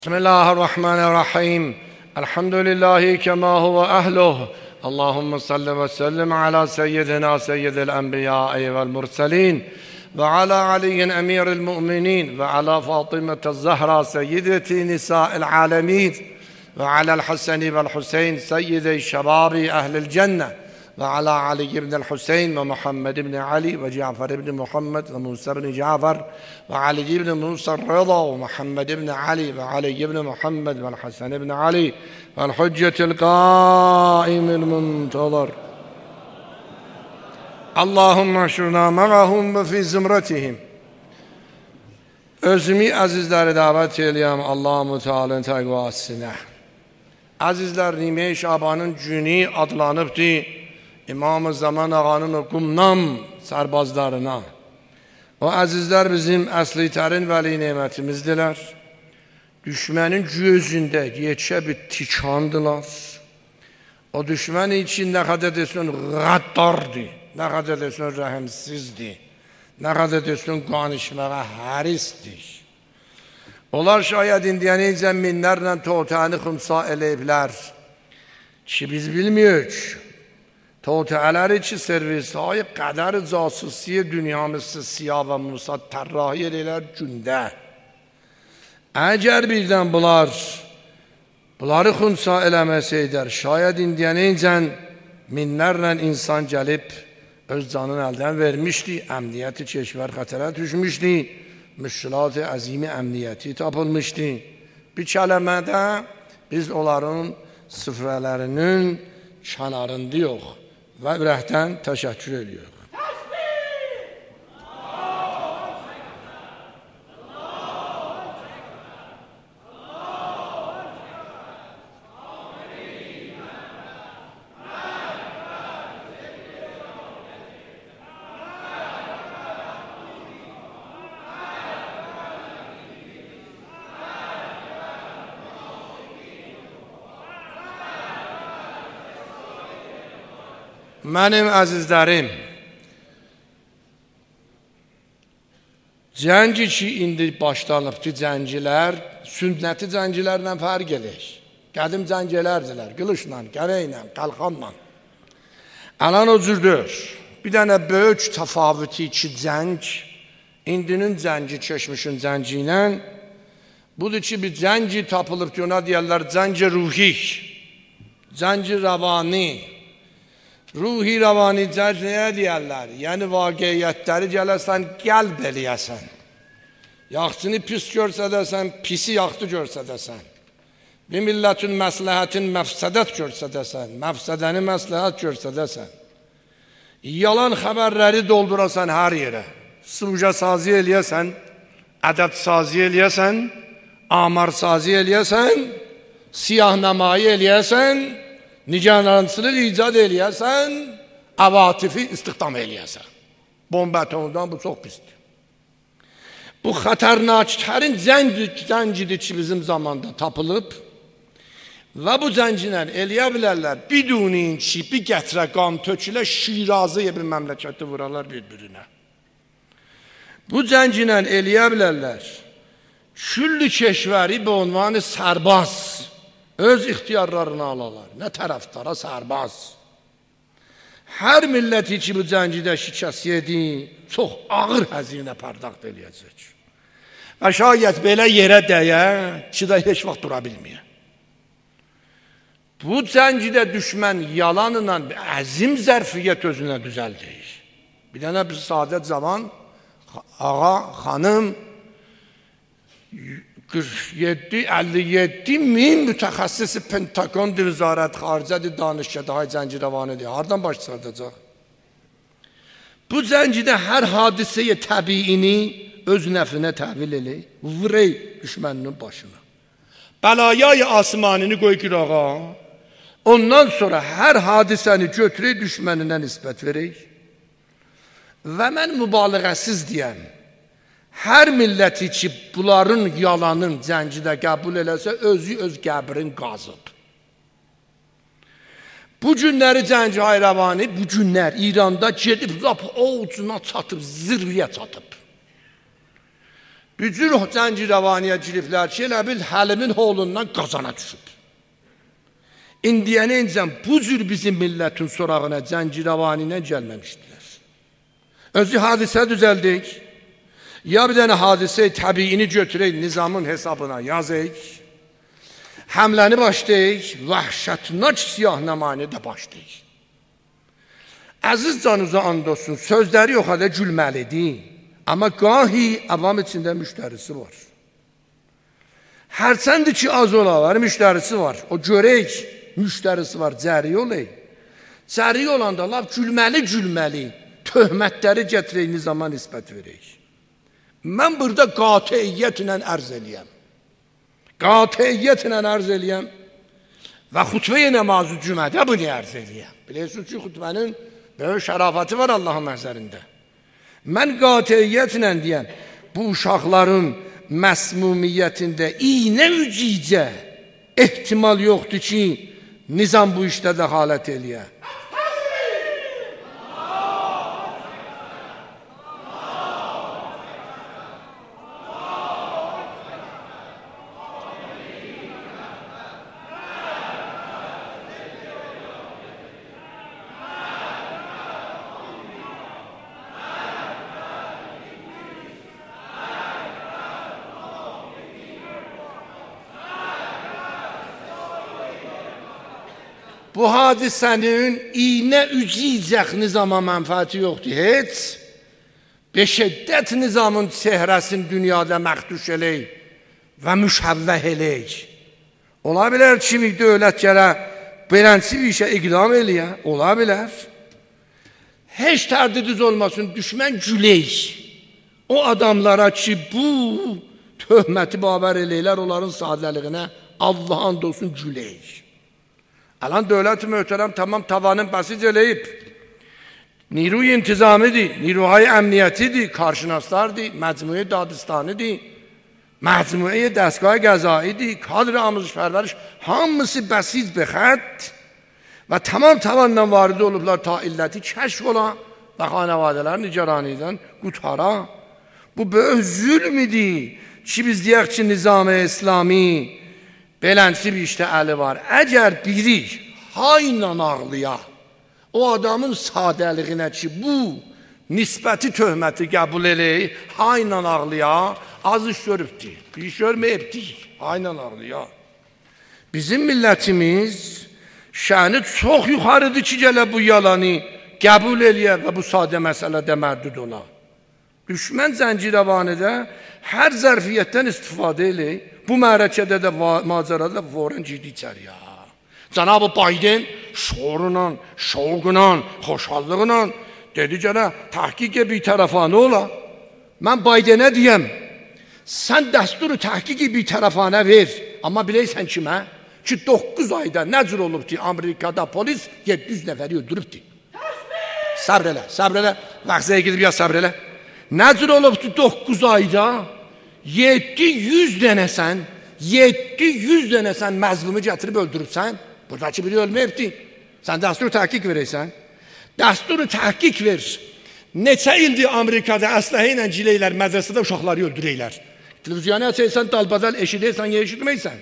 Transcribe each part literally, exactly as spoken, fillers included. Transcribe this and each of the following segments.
بسم الله الرحمن الرحيم الحمد لله كما هو أهله اللهم صل وسلم على سيدنا سيد الأنبياء والمرسلين وعلى علي أمير المؤمنين وعلى فاطمة الزهراء سيدة نساء العالمين وعلى الحسن والحسين سيدي شباب أهل الجنة وعلى علي بن الحسين ومحمد بن علي وجعفر بن محمد وموسى بن جعفر وعلي بن موسى الرضا ومحمد بن علي وعلي بن محمد والحسن بن علي والحجة القائم المنتظر اللهم احشرنا معهم وفي زمرتهم. Özümü əzizləri dəvət eləyəm Allah-u Teala'nın təqvasına. Əzizlər, Nime-i Şabanın günü adlanıbdır İmam-ı Zaman ağanın o qumnam sərbazlarına. O əzizlər bizim əsli tərin vəli nemətimizdirlər. Düşmənin gözündə yetişə bir tikandılar. O düşmən için nə qədər desin qəddardır, nə qədər desin rəhimsizdir, nə qədər desin qanışmağa hərisdir. Onlar şayət indiyənəcə minlərlə totəni xımsa eləyiblər ki biz bilmiyoruz. توتعلر چی سرویس های قدر جاسوسی دنیا مثل سیا و موساد طراحی ediler günde. Eğer birden bunlar bunları xunsa eləməsəydər, şayət indiyənəcən minlərlə insan gəlib öz canını əldən vermişdi, əmniyyəti keşvər xətərə düşmüşdü, müşkilat-ı əzimi əmniyyəti tapılmışdı. Bir kələmədə biz onların süfrələrinin kənarında yox. Və ürəkdən təşəkkür ediyor. Mənim əzizlərim, cəngi ki, indi başlanıbdır cəngilər, sünnəti cəngilərlə fərq edir. Qədim cəngələrdirlər, qılışla, gərəklə, qalxanla. Alan o cürdür. Bir dənə böyük təfavüti iki cəng, indinin cəngi, keçmişin cəngi ilə, budur ki, bir cəngi tapılıbdır, ona deyərlər, cəngi ruhi, cəngi rəvani. Ruhi ravani cəng nəyə deyərlər? Yəni vaqiyyətləri gələsən, qəlb eləyəsən. Yaxçını pis görsədəsən, pisi yaxçı görsədəsən. Bir millətin məsləhətin məfsədət görsədəsən, məfsədəni məsləhət görsədəsən. Yalan xəbərləri doldurasan hər yerə. Suje sazi eləyəsən, ədəb sazi eləyəsən, amar sazi eləyəsən, siyahnəmayı eləyəsən, niganlarçılıq icad eləyəsən, avatifi istihdam eləyəsən. Bomba atomdan bu çox pisdir. Bu xətərnaklərin zəncidir ki, bizim zamanda tapılıb və bu zəncilər eləyə bilərlər, bidunin ki, bir gətirə qan tökülə, Şirazıya bir məmləkəti vurarlar bir-birinə. Bu zəncilər eləyə bilərlər, küllü keşvəri bu unvanı sərbaz, öz ixtiyarlarını alalar. Nə tərəfdara sərbaz. Hər milləti ki, bu cəngidə şikəst yedi, çox ağır həzinə pardaqt eləyəcək. Və şayət belə yerə dəyə, ki də heç vaxt dura bilməyə. Bu cəngidə düşmən yalanla əzim zərfiyyət özünə düzəldir. Bir dənə bir sadə zaman, ağa, xanım, qırx yeddi əlli yeddi min mütəxəssisi Pentagon Vizarət Xaricədir, danışgahı cəngi rəvanidir. Hardan baş çıxardacaq? Bu cəngidə hər hadisəyə təbiini öz nəfinə təhvil elək, vurey düşməninin başına. Bəlayay asmanini qoy qırağa, ondan sonra hər hadisəni götürək düşməninə nisbət verək və mən mübaliğəsiz deyəm, hər milləti ki, bunların yalanın cəngidə qəbul eləsə, özü öz qəbrin qazıb. Bu günləri cəngi hayravani, bu günlər İranda gedib, lap o ucuna çatıb, zirviyə çatıb. Bücür zəncirəvaniyə giriblər ki, elə bil Həlimin oğlundan qazana düşüb. İndiyənə incən bu cür bizim millətin sorağına zəncirəvaniylə gəlməmişdilər. Özü hadisə düzəldik. Ya bir dənə hadisə təbiini götürək, nizamın hesabına yazıq. Həmləni başlayıq, vəhşətnac siyahnəməni də başlayıq. Əziz canınıza and olsun, sözləri yox hələ gülməlidir. Amma qahi avam içində müştərisi var. Hərçəndir ki, az ola var, müştərisi var. O görək, müştərisi var, cəri olay. Cəri olanda laf gülməli-gülməli, töhmətləri gətirək, nizama nisbət verək. Mən burada qatiyyətlə ərz eləyəm. Qatiyyətlə ərz eləyəm və xutbə-i namazı cümədə bunu ərz eləyəm. Bilirsiniz ki, xutbənin böyük şərafəti var Allahın nəzərində. Mən qatiyyətlə deyəm, bu uşaqların məsmumiyyətində iynə ücicə ehtimal yoxdur ki, nizam bu işdə dəxalət eləyə. Bu hadisənin iynə ücicək nizama mənfəəti yoxdur, heç. Beşəddət nizamın çehrəsini dünyada məxduş elək və müşəvvəh elək. Ola bilər kimi dövlət gələ belənsi bir işə iqdam eləyə, ola bilər. Heç tərdidiz olmasın, düşmən gülək. O adamlara ki, bu töhməti babər eləklər, onların sadəliyinə Allah and olsun gülək. Alan dövlət-i möhtərəm tamam tavanın bəsic eləyib. Niruy intizamidir, niruhay əmniyyətidir, karşınaslardır, məcmuə dadistanidir, məcmuə dəstgah qəzaidir, kadr amızış pərvəriş, hamısı bəsic bəxət və tamam tavandan varid olublar ta illəti kəşf olan və xanavadələr nicaranidən qutara. Bu böyük zülm idi ki, biz deyək ki, nizam-ı İslami belənsi bir işdə əli var. Əgər biri hayla ağlıya, o adamın sadəliyinə ki, bu nisbəti töhməti qəbul eləyir, hayla ağlıya, az iş görübdir. Bir iş görməyibdir, hayla ağlıya. Bizim millətimiz şəni çox yuxarıdır ki, gələ bu yalanı qəbul eləyə və bu sadə məsələdə mərdud ola. Düşmən zəncirəvanədə hər zərfiyyətdən istifadə eləyir. Bu mərəkədə də macərada da vorən girdi içəriyə. Cənab-ı Biden şuurla, şovqla, xoşhallıqla dedi gələ, təhqiqə bir tərəfanə ola. Mən Bidenə deyəm, sən dəsturu təhqiqi bir tərəfanə ver. Amma biləysən kimə? Ki, doqquz ayda nəcür olubdur, Amerikada polis yeddi yüz nəfəri öldürübdür. Səbr elə, səbr elə, vaxtaya gidib ya səbr elə. Nəcür olubdur doqquz ayda? yeddi yüz dənəsən, yeddi yüz dənəsən məzlumu gətirib öldürübsən, buradakı biri ölməyibdir. Sən dəsturu təhqiq verəysən, dəsturu təhqiq ver. Neçə ildir Amerikada əsləhə ilə ciləylər, mədrəsədə uşaqları öldürəylər. Televizyonu açaysan, dalbadal eşidəysən, ya eşitməysən.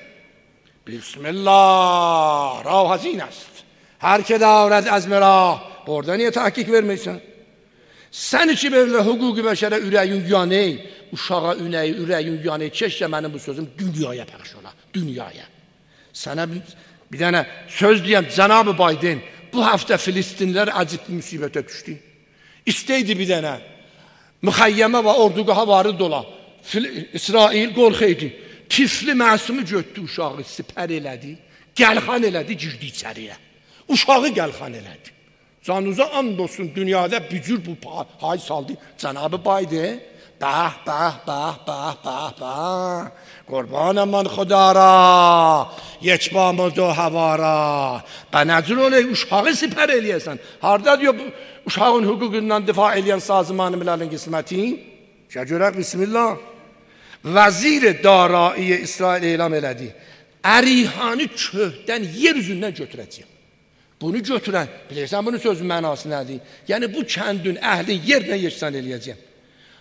Bismillah, rav hazin است. Hər ki davrət əzmərə, orada niyə təhqiq verməysən? Sən ki, belə hüquqi bəşərə ürəyin yaney, uşağa ünəyi, ürəyin yaney, keşkə mənim bu sözüm dünyaya pəxş ola, dünyaya. Sənə bir, bir dənə söz deyəm, Cənab-ı Biden, bu həftə Filistinlər əcib müsibətə düşdü. İstəydi bir dənə, müxəyyəmə və orduqaha varid ola. İsrail qorxeydi, tifli məsumu götdü uşağı, sipər elədi, gəlxan elədi, girdi içəriyə. Uşağı gəlxan elədi. Canınıza and olsun, dünyada bücür bu hay saldı. Cənab-ı Biden, bəh, bəh, bəh, bəh, bəh, bəh, qurbanım mən xudara, yekbamız o havara. Bə nəcür olay, uşağı sipər eləyəsən. Harada diyor, uşağın hüququndan difa eləyən Sazıman-ı Millərin qisməti? Şə görək, bismillah. Vəzir Daraiyə İsrail elam elədi. Ərihanı köhdən yer üzündən götürəcəyim. Bunu götürən, bilirsən bunun sözün mənası nədir? Yəni bu kəndin, əhlin yerlə yeşsən eləyəcəyim.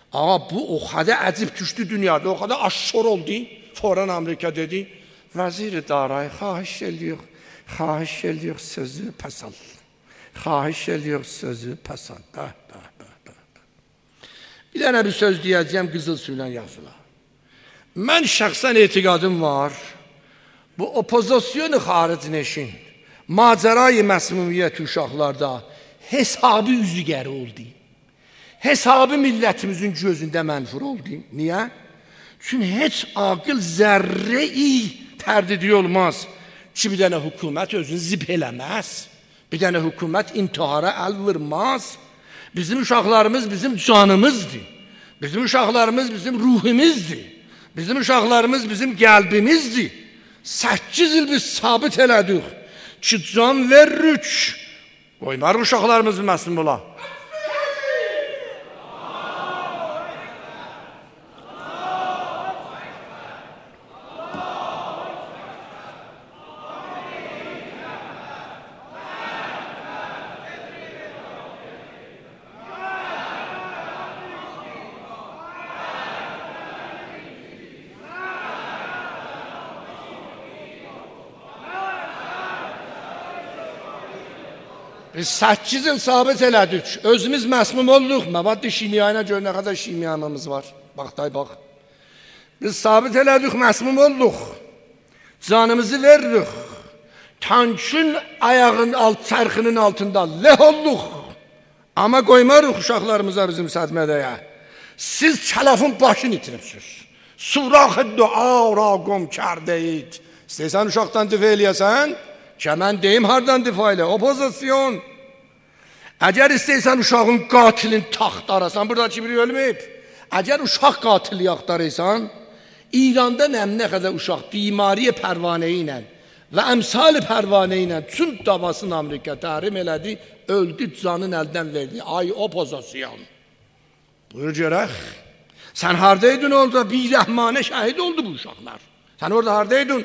Ağa bu o kadar əcib düşdü dünyada, o kadar aşşor oldu. Foran Amerika dedi, vəzir-i darayı xahiş ediyor, xahiş ediyor sözü pəs al. Xahiş ediyor sözü pəs al. Bəh, bəh, bəh, bəh. Bir dənə bir söz deyəcəyəm, qızıl suyla yazıla. Mən şəxsən etiqadım var, bu opozisyonu xaric neşin, macerayı məsmumiyyət uşaqlarda hesabı üzügəri oldu. Hesabı millətimizin gözündə mənfur oldu. Niyə? Çünki heç aqıl zərrə-i tərdidi olmaz ki, bir dənə hökumət özünü zib eləməz. Bir dənə hökumət intihara əl vurmaz. Bizim uşaqlarımız bizim canımızdır. Bizim uşaqlarımız bizim ruhimizdir. Bizim uşaqlarımız bizim qəlbimizdir. Səkkiz il biz sabit elədik ki, can veririk. Qoymar uşaqlarımız bilməsin bula. Biz səkkiz il sabit elədik, özümüz məsmum olduq, məvaddi şimyayına görə nə qədər şimyanımız var, bax day bax. Biz sabit elədik, məsmum olduq, canımızı veririk, tankın ayağın alt, çərxinin altında leh olduq, amma qoymarıq uşaqlarımıza bizim sədmədəyə. Siz kələfin başını itiribsiniz, surax-ı dua raqom kərdəyid. İstəysən uşaqdan difa eləyəsən, ki, mən deyim hardan difa elə, opozisyon. Əgər istəysən uşağın qatilin taxt arasan, buradakı biri ölməyib. Əgər uşaq qatili yaxtarıysan, İranda nə qədər uşaq bimariyə pərvanəyi ilə və əmsali pərvanəyi ilə tüm davasını Amerika təhrim elədi, öldü, canın əldən verdi. Ay opozisyon. Buyur görək. Sən haradaydın orada? Bir rəhmanə şəhid oldu bu uşaqlar. Sən orada haradaydın?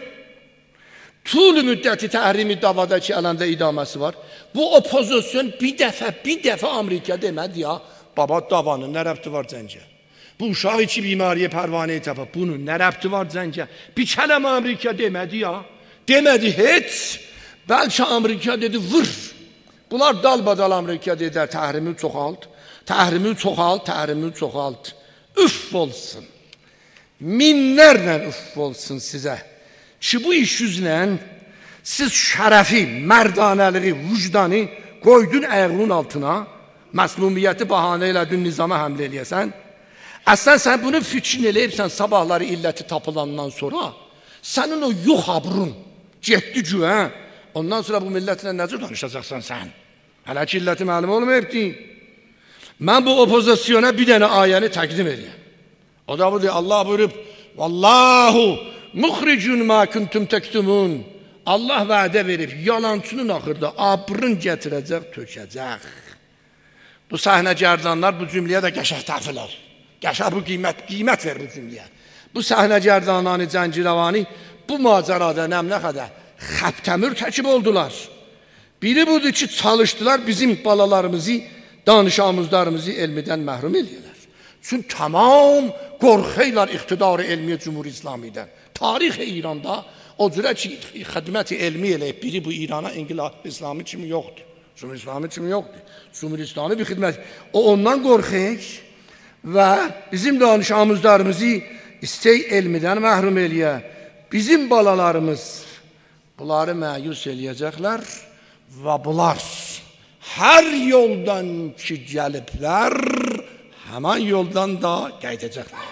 Tul müddəti təhrimi davada ki, əlində idaməsi var. Bu opozisyon bir dəfə, bir dəfə Amerika demədi ya, baba davanın nə rəbti var cəncə? Bu uşaq içi bimariyə pərvanəyi tapıb, bunun nə rəbti var cəncə? Bir kələm Amerika demədi ya, demədi heç. Bəlkə Amerika dedi, vır. Bunlar dalbadal Amerika dedilər, təhrimi çoxalt, təhrimi çoxalt, təhrimi çoxalt. Üff olsun. Minlərlə üff olsun sizə. Ki bu iş yüzlə siz şərəfi, mərdanəliği, vicdanı qoydun ayağının altına, məsmumiyyəti bahanə elədin, nizama həmlə eləyəsən. Əslən sən bunu fikrin eləyibsən sabahları illəti tapılandan sonra, sənin o yox abrun, getdi güvə, ondan sonra bu millətlə necə danışacaqsan sən? Hələ ki illəti məlum olmayıbdi. Mən bu opozisyona bir dənə ayəni təqdim edeyim. O da budur, Allah buyurub, Vallahu muxricun ma kuntum tektumun. Allah vədə verib, yalancının axırda abrın gətirəcək, tökəcək. Bu səhnəgərdanlar bu cümləyə də qəşəh təfil ol. Qəşəh bu qiymət, qiymət ver bu cümləyə. Bu səhnəgərdanani, Cəncirəvani bu macərada nəmlə qədər xəbtəmür təkib oldular. Biri budur ki, çalışdılar bizim balalarımızı, danışamızlarımızı elmidən məhrum edirlər. Çünki tamam qorxuylar iqtidarı elmiyə Cumhur İslamidən. Tarix-i İranda o cürə ki, xidməti elmi eləyib, biri bu İrana İnqilab İslami kimi yoxdur. Cumhur İslami kimi yoxdur. Cumhur İslami bir xidmət. O ondan qorxuyur və bizim danışamızlarımızı istək elmidən məhrum eləyə. Bizim balalarımız bunları məyus eləyəcəklər və bunlar hər yoldan ki gəliblər, həman yoldan da qaydacaqlar.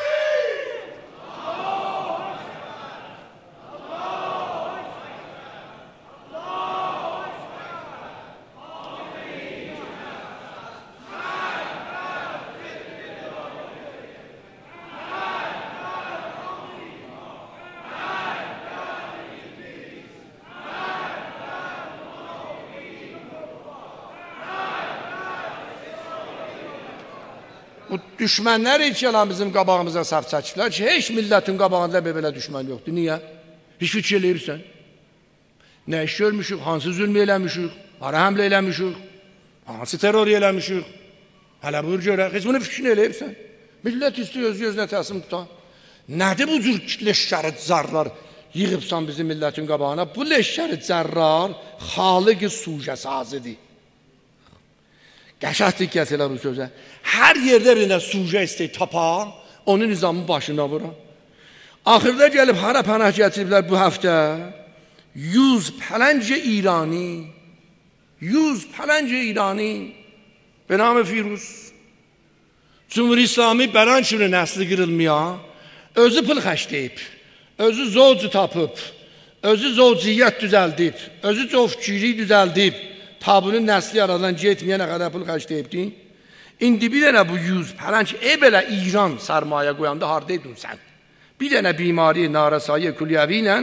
Bu düşmənlər heç yalan bizim qabağımıza saf çəkiblər ki, heç millətin qabağında belə düşmən yoxdur. Niyə? Heç fikir eləyirsən. Nə iş görmüşük, hansı zülmü eləmişik, hara həmlə eləmişik, hansı terror eləmişik. Hələ buyur görək, heç bunu fikrini eləyirsən. Millət istəyir öz gözünə təsim tutan. Nədir bu cür leşkəri zarlar yığıbsan bizim millətin qabağına? Bu leşkəri zarlar xaliq-i sujə sazıdır. Qəşəng diqqət elə bu sözə. Hər yerdə birində sujə istəyir tapa, onun nizamın başına vuran. Axırda gəlib hara pənah gətiriblər bu həftə? yüz پلنج ایرانی yüz پلنج ایرانی به نام فیروز Cumhur İslami bəran kimi nəsli qırılmaya, özü pul xəşləyib, özü zovcu tapıb, özü zovciyyət düzəldib, özü covçilik düzəldib, tabunun nəsli aradan getməyə nə qədər pul xəşləyibdi. İndi bir dənə bu yüz پلنج, e belə İran sərmayə qoyanda haradaydın sən? Bir dənə bimari, narasayı, külyəvi ilə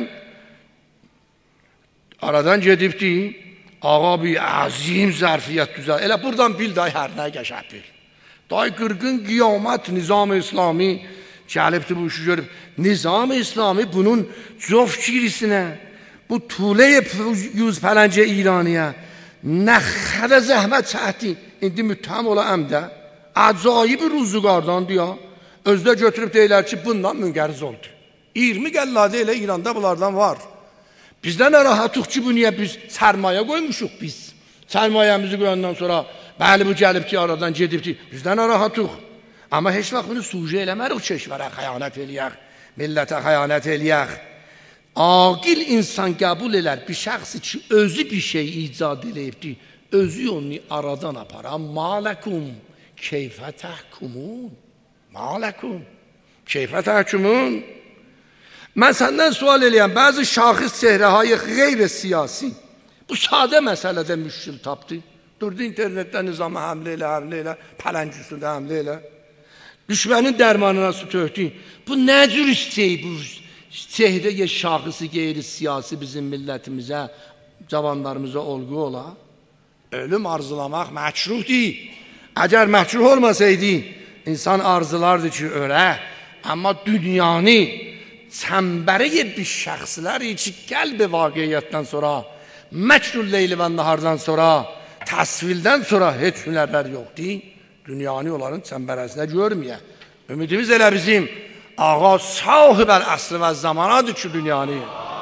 aradan gedibdi, ağa bir əzim zərfiyyət düzəl. Elə buradan bil day hər nə qəşəng bil. Day qırğın qiyamət nizam-ı İslami gəlibdi bu işi görüb. Nizam-ı İslami bunun covçirisinə, bu tulə-i yüz پلنج İraniyə nə xədə zəhmət çəkdi. İndi müttəhəm ola əmdə. Acayib ruzuqardandı ya. Özdə götürüb deyirlər ki, bundan müngəriz oldu. iyirmi qəlladə elə İranda bunlardan var. Bizdən narahatıq ki, bu niyə biz sərmayə qoymuşuq biz? Sərmayəmizi qoyandan sonra, bəli bu gəlib ki, aradan gedib ki, bizdən narahatıq. Amma heç vaxt bunu sujə eləmərik, çeşvərə xəyanət eləyək, millətə xəyanət eləyək. Aqil insan qəbul elər bir şəxsi ki, özü bir şey icad eləyibdir, özü onu aradan aparan. Mələkum, keyfə təhkumun. Mələkum, keyfə təhkumun. Mən səndən sual eləyəm, bəzi şaxis çehrəhay qeyri-siyasi bu sadə məsələdə müşkil tapdı. Durdu internetdə nizamı həmlə elə, həmlə elə, pələng üstündə həmlə elə. Düşmənin dərmanına su töhdü. Bu nə cür istəyir bu çehrəyə şaxisi qeyri-siyasi bizim millətimizə, cavanlarımıza olğu ola? Ölüm arzulamaq məkruhdur. Əgər məkruh olmasaydı, insan arzulardı ki, ölə. Amma dünyanı çəmbərəyə bir şəxslər ki, qəlb-i vaqiyyətdən sonra, məkrul leyli və nahardan sonra, təsvildən sonra heç hünərlər yoxdur. Dünyanı onların çəmbərəsinə görməyə. Ümidimiz elə bizim ağa sahibəl əsr və zamanadır ki, dünyanı.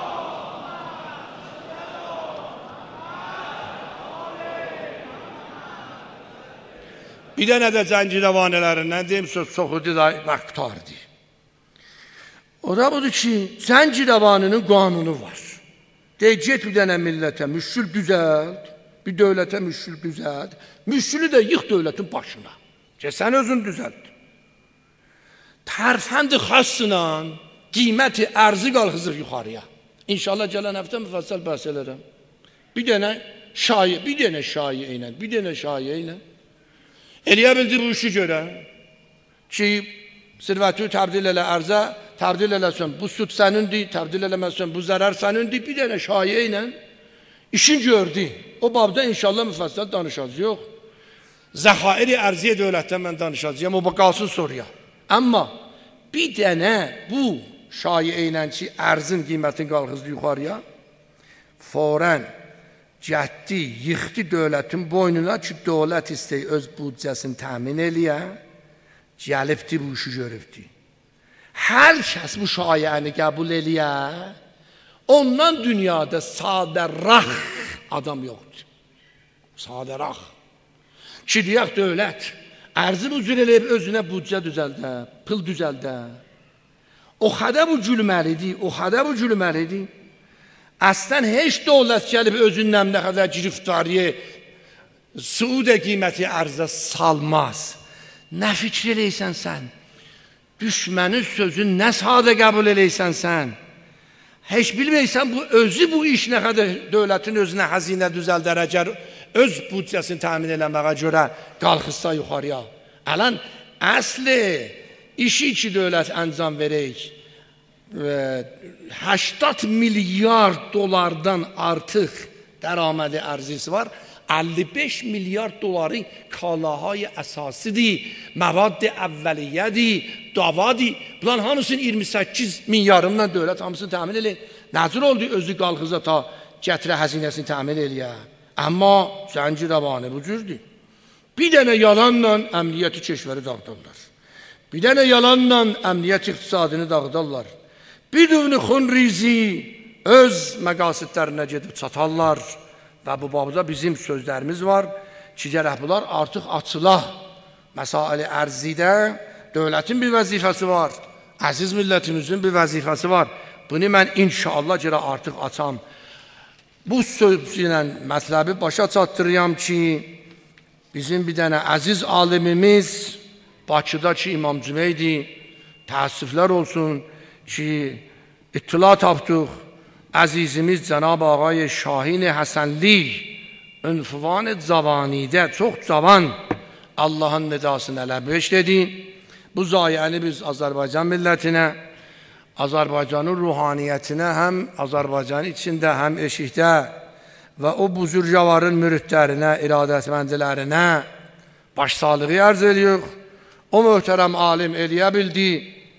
Bir dənə də cəngi rəvanələrindən deyim, söz çoxudur da məqtardır. O da budur ki, cəngi rəvanının qanunu var. Deyək, get bir dənə millətə müşkül düzəld, bir dövlətə müşkül düzəld, müşkülü də yıx dövlətin başına. Ki, sən özün düzəld. Tərfəndi xassla qiyməti ərzi qalxızır yuxarıya. İnşallah gələn həftə müfəssəl bəhs elərəm. Bir dənə şayi, bir dənə şayi ilə, bir dənə şayi ilə. Eləyə bildi bu işi görə ki, sirvətü təbdil elə ərzə, təbdil eləsən, bu süd sənindir, təbdil eləməsən, bu zərər sənindir, bir dənə şayiə ilə işin gördü. O babda inşallah müfəssəl danışacaq. Yox, zəxairi ərziyə dövlətdən mən danışacağım, o qalsın soruya. Amma bir dənə bu şayiə ilə ki, ərzin qiymətini qalxızdı yuxarıya, forən cəhdi, yıxdı dövlətin boynuna ki, dövlət istəyi öz büdcəsini təmin eləyə, gəlibdi bu işi görübdi. Hər kəs bu şayəni qəbul eləyə, ondan dünyada sadərrah adam yoxdur. Sadərrah. Ki, deyək dövlət, ərzi bu cür eləyib özünə büdcə düzəldə, pıl düzəldə. O xədə bu gülməlidir, o xədə bu gülməlidir. Əslən, heç dövlət gəlib özündən nə qədər giriftariyə, suudə qiyməti ərzə salmaz. Nə fikir eləysən sən? Düşmənin sözün nə sadə qəbul eləysən sən? Heç bilməysən, bu özü bu iş nə qədər dövlətin özünə xəzinə düzəldər, əgər öz büdcəsini təmin eləməyə görə qalxızsa yuxarıya. Ələn, əsli işi ki, dövlət əncam verək, هشتاد milyard dolardan artıq dərəmədi ərzisi var. əlli beş milyard doları kalahay əsasidir, məvad əvvəliyyədir, davadır. Bunların hamısının iyirmi səkkiz milyarımla dövlət hamısını təmin edir. Nəcür oldu özü qalxıza ta gətirə həzinəsini təmin eləyə. Amma zənci rəvanı bu cürdür. Bir dənə yalanla əmniyyəti keşvəri dağıdırlar. Bir dənə yalanla əmniyyət iqtisadını dağıdarlar. Biduni xunrizi öz məqasidlərinə gedib çatarlar. Və bu babda bizim sözlərimiz var ki, gərək bunlar artıq açıla. Məsail-i ərzidə dövlətin bir vəzifəsi var. Əziz millətimizin bir vəzifəsi var. Bunu mən inşallah gərək artıq açam. Bu sözlə mətləbi başa çatdırıram ki, bizim bir dənə əziz alimimiz Bakıda ki, İmam Cümeydi, təəssüflər olsun ki, ittila tapdıq. Əzizimiz Cənab-ı Ağay Şahin-i Həsənli ünfuvan-ı zavanidə çox cavan Allahın nidasını ləbbeş dedi. Bu zayəni biz Azərbaycan millətinə, Azərbaycanın ruhaniyyətinə həm Azərbaycan içində, həm eşikdə və o buzurcavarın müridlərinə, iradətməndilərinə başsağlığı ərz ediyor. O möhtərəm alim eləyə bildi,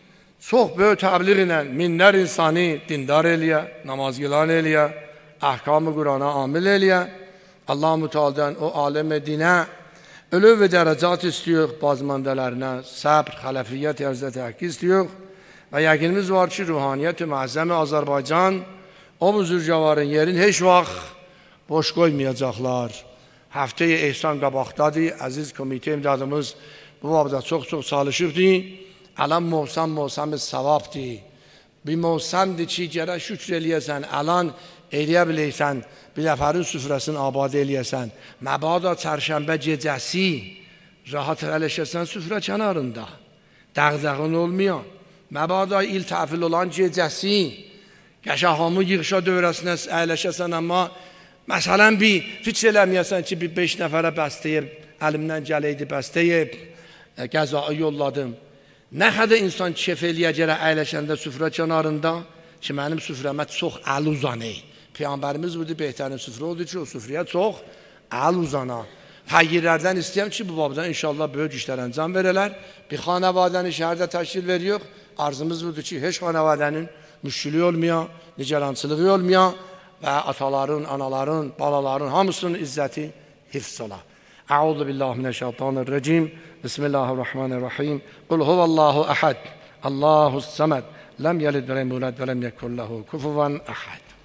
çox böyük təbliğ ilə minlər insanı dindar eləyə, namazgılan eləyə, əhkam-ı Qurana amil eləyə. Allah-u Teala'dan o alim-i dinə ölü və dərəcat istiyor, bazmandələrinə səbr, xələfiyyət ərzə təhqi istiyor. Və yəqinimiz var ki, ruhaniyyət-i məzəmi Azərbaycan o buzurcavarın yerin heç vaxt boş qoymayacaqlar. Həftəyə ehsan qabaqdadır, əziz komitə imdadımız bu babda çox-çox çalışıbdır. Alan mövsəm mövsəm savabdır. Bir mövsəmdir ki, gərək şükür eləyəsən, alan eləyə biləysən, bir nəfərin süfrəsini abad eləyəsən. Məbada çərşənbə gecəsi rahat ələşəsən süfrə kənarında, dəğdəğin olmayan. Məbada il təhvil olan gecəsi, qəşə hamı yığışa dövrəsinə əyləşəsən, amma məsələn bir fiç eləməyəsən ki, bir beş nəfərə bəstəyib, əlimdən gələydi bəstəyib, qəzayı yolladım. Nə qədər insan kef eləyə gərək əyləşəndə süfrə kənarında ki, mənim süfrəmə çox əl uzanır. Peyğəmbərimiz budur, behtərin süfrə oldu ki, o süfrəyə çox əl uzana. Fəqirlərdən istəyəm ki, bu babdan inşallah böyük işlər əncam verələr. Bir xanəvadəni şəhərdə təşkil veriyor. Arzımız budur ki, heç xanəvadənin müşkülü olmayan, nicarançılığı olmayan və ataların, anaların, balaların hamısının izzəti hifz ola. Əuzu billahi mineşşeytanirracim. Bismillahirrahmanirrahim. Qul huvallahu əhəd. Allahus saməd. Ləm yəlid və ləm yulad və ləm yekun lehu kufuvan əhəd.